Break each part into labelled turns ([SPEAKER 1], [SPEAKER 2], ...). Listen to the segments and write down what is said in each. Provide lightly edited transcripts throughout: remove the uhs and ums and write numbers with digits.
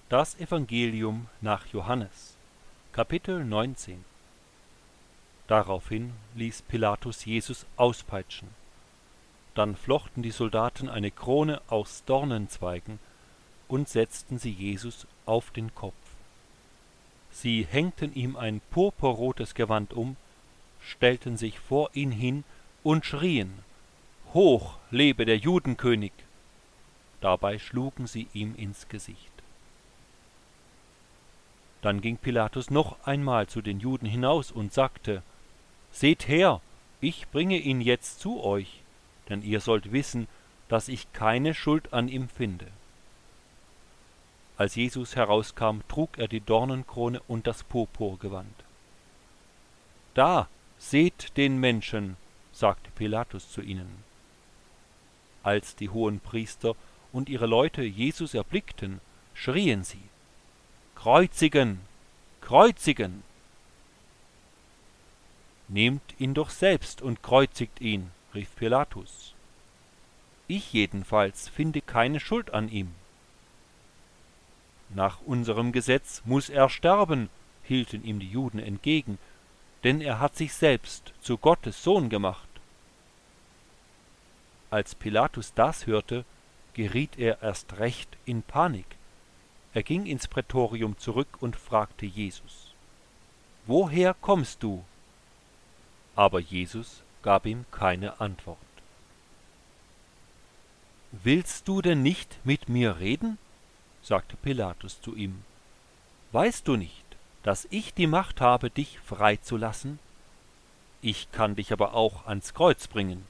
[SPEAKER 1] Das Evangelium nach Johannes, Kapitel 19. Daraufhin ließ Pilatus Jesus auspeitschen. Dann flochten die Soldaten eine Krone aus Dornenzweigen und setzten sie Jesus auf den Kopf. Sie hängten ihm ein purpurrotes Gewand um, stellten sich vor ihn hin und schrien: »Hoch lebe der Judenkönig!« Dabei schlugen sie ihm ins Gesicht. Dann ging Pilatus noch einmal zu den Juden hinaus und sagte: »Seht her, ich bringe ihn jetzt zu euch, denn ihr sollt wissen, dass ich keine Schuld an ihm finde.« Als Jesus herauskam, trug er die Dornenkrone und das Purpurgewand. »Da, seht den Menschen«, sagte Pilatus zu ihnen. Als die Hohenpriester und ihre Leute Jesus erblickten, schrien sie: »Kreuzigen! Kreuzigen!« »Nehmt ihn doch selbst und kreuzigt ihn«, rief Pilatus. »Ich jedenfalls finde keine Schuld an ihm.« »Nach unserem Gesetz muß er sterben«, hielten ihm die Juden entgegen, »denn er hat sich selbst zu Gottes Sohn gemacht.« Als Pilatus das hörte, geriet er erst recht in Panik. Er ging ins Prätorium zurück und fragte Jesus: »Woher kommst du?« Aber Jesus gab ihm keine Antwort. »Willst du denn nicht mit mir reden?«, sagte Pilatus zu ihm. »Weißt du nicht, dass ich die Macht habe, dich freizulassen? Ich kann dich aber auch ans Kreuz bringen.«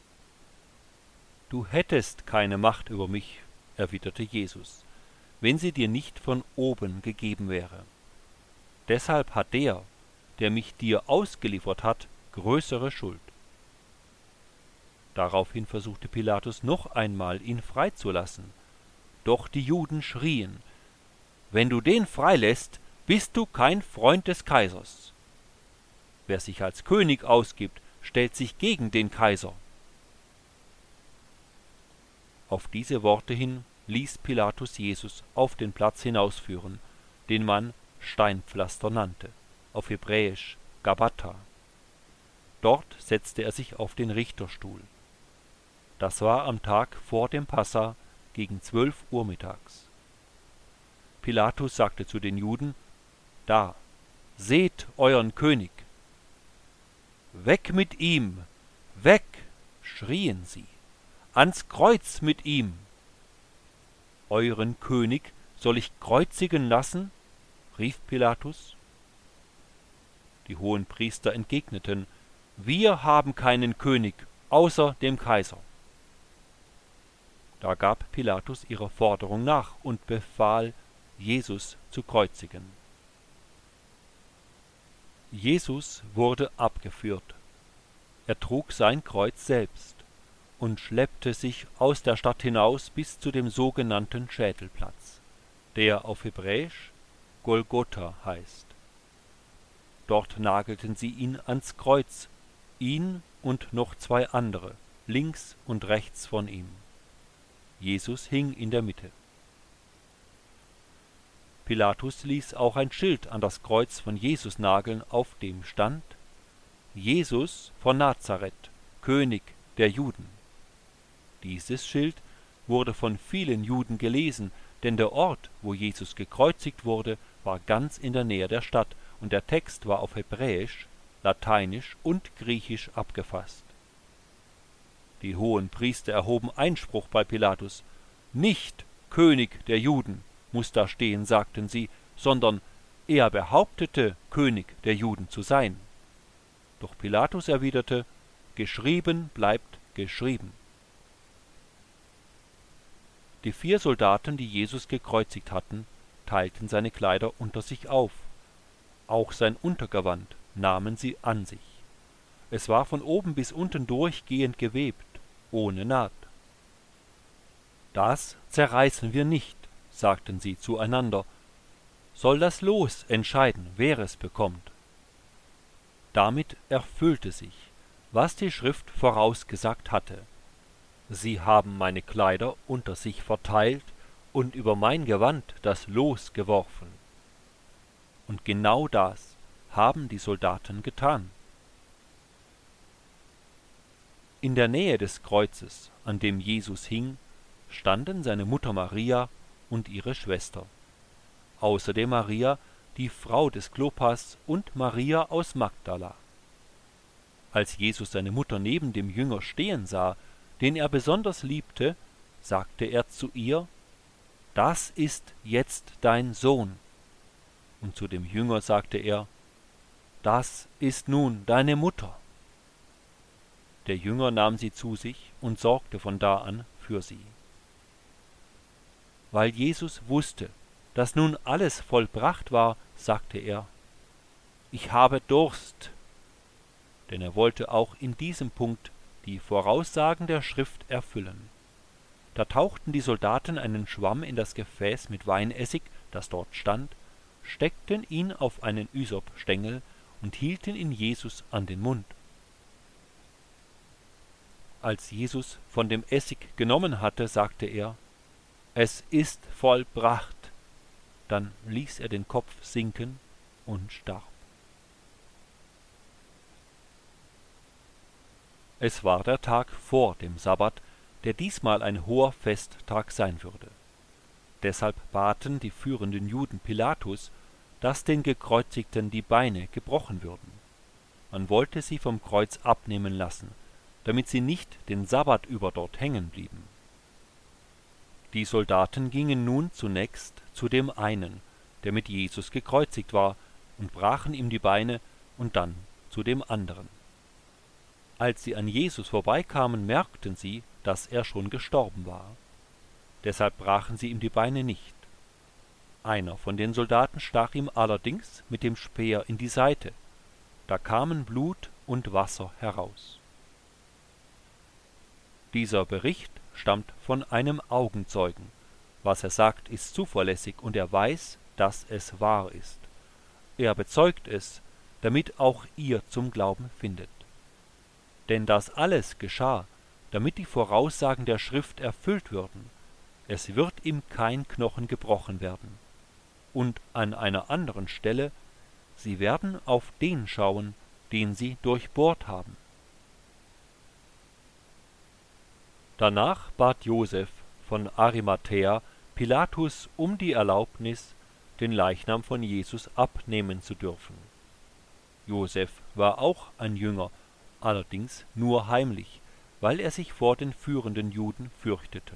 [SPEAKER 1] »Du hättest keine Macht über mich«, erwiderte Jesus, »wenn sie dir nicht von oben gegeben wäre. Deshalb hat der mich dir ausgeliefert hat, größere Schuld.« Daraufhin versuchte Pilatus noch einmal, ihn freizulassen. Doch die Juden schrien: »Wenn du den freilässt, bist du kein Freund des Kaisers. Wer sich als König ausgibt, stellt sich gegen den Kaiser.« Auf diese Worte hin ließ Pilatus Jesus auf den Platz hinausführen, den man Steinpflaster nannte, auf Hebräisch Gabbatha. Dort setzte er sich auf den Richterstuhl. Das war am Tag vor dem Passa gegen 12 Uhr mittags. Pilatus sagte zu den Juden: »Da, seht euren König!« »Weg mit ihm! Weg!«, schrien sie. »Ans Kreuz mit ihm!« »Euren König soll ich kreuzigen lassen?«, rief Pilatus. Die Hohenpriester entgegneten: »Wir haben keinen König außer dem Kaiser.« Da gab Pilatus ihrer Forderung nach und befahl, Jesus zu kreuzigen. Jesus wurde abgeführt. Er trug sein Kreuz selbst und schleppte sich aus der Stadt hinaus bis zu dem sogenannten Schädelplatz, der auf Hebräisch Golgotha heißt. Dort nagelten sie ihn ans Kreuz, ihn und noch 2 andere, links und rechts von ihm. Jesus hing in der Mitte. Pilatus ließ auch ein Schild an das Kreuz von Jesus nageln, auf dem stand: »Jesus von Nazareth, König der Juden.« Dieses Schild wurde von vielen Juden gelesen, denn der Ort, wo Jesus gekreuzigt wurde, war ganz in der Nähe der Stadt, und der Text war auf Hebräisch, Lateinisch und Griechisch abgefasst. Die Hohenpriester erhoben Einspruch bei Pilatus: »Nicht König der Juden muß da stehen«, sagten sie, »sondern er behauptete, König der Juden zu sein.« Doch Pilatus erwiderte: »Geschrieben bleibt geschrieben.« Die 4 Soldaten, die Jesus gekreuzigt hatten, teilten seine Kleider unter sich auf. Auch sein Untergewand nahmen sie an sich. Es war von oben bis unten durchgehend gewebt, ohne Naht. »Das zerreißen wir nicht«, sagten sie zueinander, »soll das Los entscheiden, wer es bekommt.« Damit erfüllte sich, was die Schrift vorausgesagt hatte: »Sie haben meine Kleider unter sich verteilt und über mein Gewand das Los geworfen. Und genau das haben die Soldaten getan. In der Nähe des Kreuzes, an dem Jesus hing, standen seine Mutter Maria und ihre Schwester. Außerdem Maria, die Frau des Klopas, und Maria aus Magdala. Als Jesus seine Mutter neben dem Jünger stehen sah, den er besonders liebte, sagte er zu ihr: »Das ist jetzt dein Sohn.« Und zu dem Jünger sagte er: »Das ist nun deine Mutter.« Der Jünger nahm sie zu sich und sorgte von da an für sie. Weil Jesus wusste, dass nun alles vollbracht war, sagte er: »Ich habe Durst.« Denn er wollte auch in diesem Punkt die Voraussagen der Schrift erfüllen. Da tauchten die Soldaten einen Schwamm in das Gefäß mit Weinessig, das dort stand, steckten ihn auf einen Ysopstängel und hielten ihn Jesus an den Mund. Als Jesus von dem Essig genommen hatte, sagte er: »Es ist vollbracht.« Dann ließ er den Kopf sinken und starb. Es war der Tag vor dem Sabbat, der diesmal ein hoher Festtag sein würde. Deshalb baten die führenden Juden Pilatus, dass den Gekreuzigten die Beine gebrochen würden. Man wollte sie vom Kreuz abnehmen lassen, damit sie nicht den Sabbat über dort hängen blieben. Die Soldaten gingen nun zunächst zu dem einen, der mit Jesus gekreuzigt war, und brachen ihm die Beine, und dann zu dem anderen. Als sie an Jesus vorbeikamen, merkten sie, dass er schon gestorben war. Deshalb brachen sie ihm die Beine nicht. Einer von den Soldaten stach ihm allerdings mit dem Speer in die Seite. Da kamen Blut und Wasser heraus. Dieser Bericht stammt von einem Augenzeugen. Was er sagt, ist zuverlässig, und er weiß, dass es wahr ist. Er bezeugt es, damit auch ihr zum Glauben findet. Denn das alles geschah, damit die Voraussagen der Schrift erfüllt würden: Es wird ihm kein Knochen gebrochen werden. Und an einer anderen Stelle: Sie werden auf den schauen, den sie durchbohrt haben. Danach bat Josef von Arimathäa Pilatus um die Erlaubnis, den Leichnam von Jesus abnehmen zu dürfen. Josef war auch ein Jünger, allerdings nur heimlich, weil er sich vor den führenden Juden fürchtete.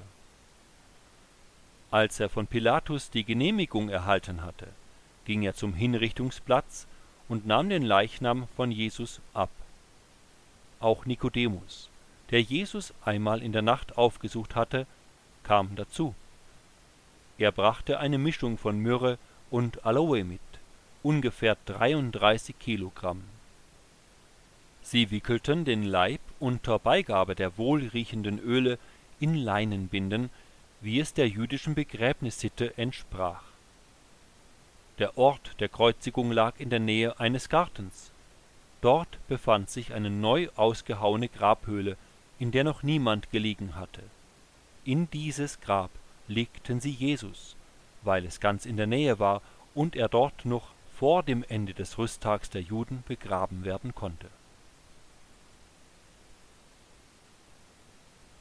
[SPEAKER 1] Als er von Pilatus die Genehmigung erhalten hatte, ging er zum Hinrichtungsplatz und nahm den Leichnam von Jesus ab. Auch Nikodemus, der Jesus einmal in der Nacht aufgesucht hatte, kam dazu. Er brachte eine Mischung von Myrrhe und Aloe mit, ungefähr 33 Kilogramm. Sie wickelten den Leib unter Beigabe der wohlriechenden Öle in Leinenbinden, wie es der jüdischen Begräbnissitte entsprach. Der Ort der Kreuzigung lag in der Nähe eines Gartens. Dort befand sich eine neu ausgehauene Grabhöhle, in der noch niemand gelegen hatte. In dieses Grab legten sie Jesus, weil es ganz in der Nähe war und er dort noch vor dem Ende des Rüsttags der Juden begraben werden konnte.